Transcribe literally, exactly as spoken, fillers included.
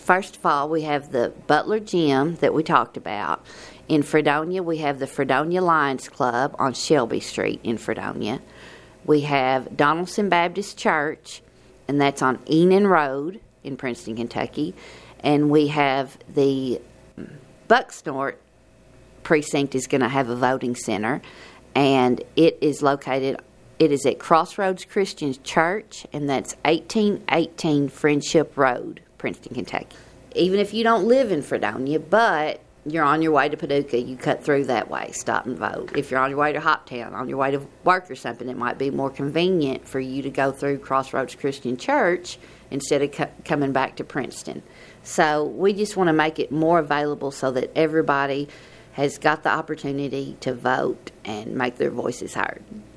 first of all, we have the Butler Gym that we talked about. In Fredonia, we have the Fredonia Lions Club on Shelby Street in Fredonia. We have Donaldson Baptist Church, and that's on Enon Road in Princeton, Kentucky. And we have the Bucksnort precinct is going to have a voting center, and it is located, it is at Crossroads Christian Church, and that's eighteen eighteen Friendship Road, Princeton, Kentucky. Even if you don't live in Fredonia, but you're on your way to Paducah, you cut through that way, stop and vote. If you're on your way to Hoptown, on your way to work or something, it might be more convenient for you to go through Crossroads Christian Church instead of co- coming back to Princeton. So we just want to make it more available so that everybody has got the opportunity to vote and make their voices heard.